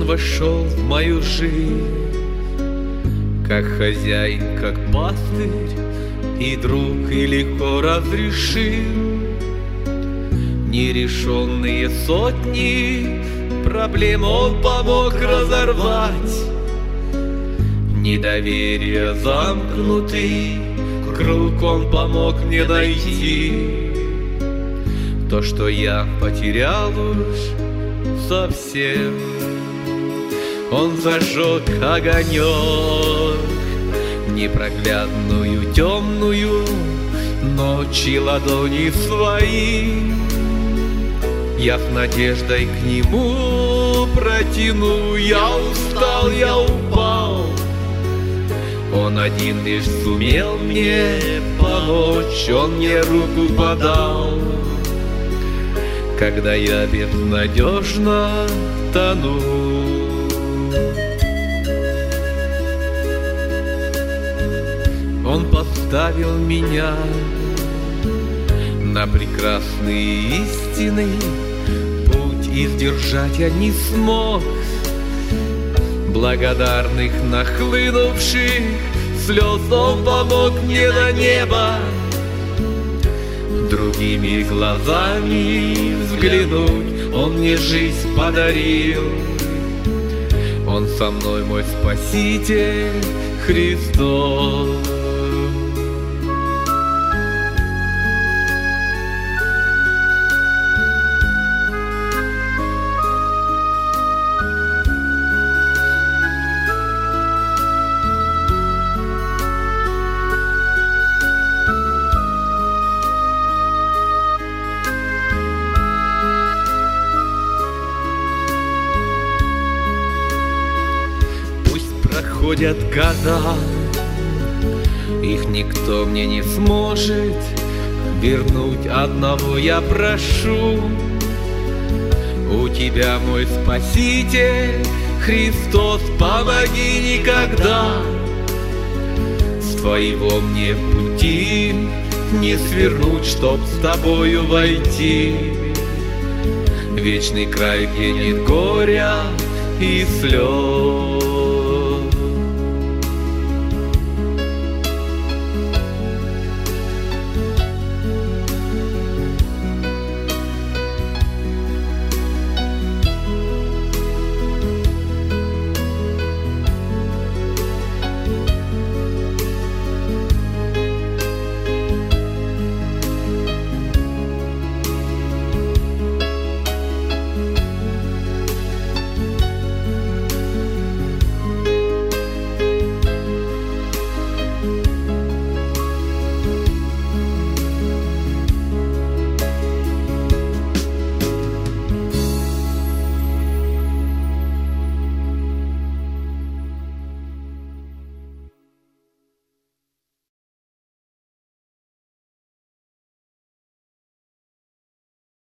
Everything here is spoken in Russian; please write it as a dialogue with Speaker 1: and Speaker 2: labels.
Speaker 1: вошел в мою жизнь, как хозяин, как пастырь и друг, и легко разрешил нерешенные сотни проблем. Он помог разорвать недоверие замкнутый круг. Он помог мне найти то, что я потерял уж совсем. Он зажег огонек непроглядную темную ночи ладони свои. Я с надеждой к нему протяну. Я устал, я упал, он один лишь сумел мне помочь. Он мне руку подал, когда я безнадежно тону. Он поставил меня на прекрасные истины, путь издержать я не смог. Благодарных нахлынувших слез он помог мне на небо другими глазами взглянуть. Он мне жизнь подарил, он со мной мой Спаситель Христос. Проходят года, их никто мне не сможет вернуть. Одного я прошу у тебя, мой Спаситель Христос, помоги никогда с твоего мне пути не свернуть, чтоб с тобою войти в вечный край, где нет горя и слез.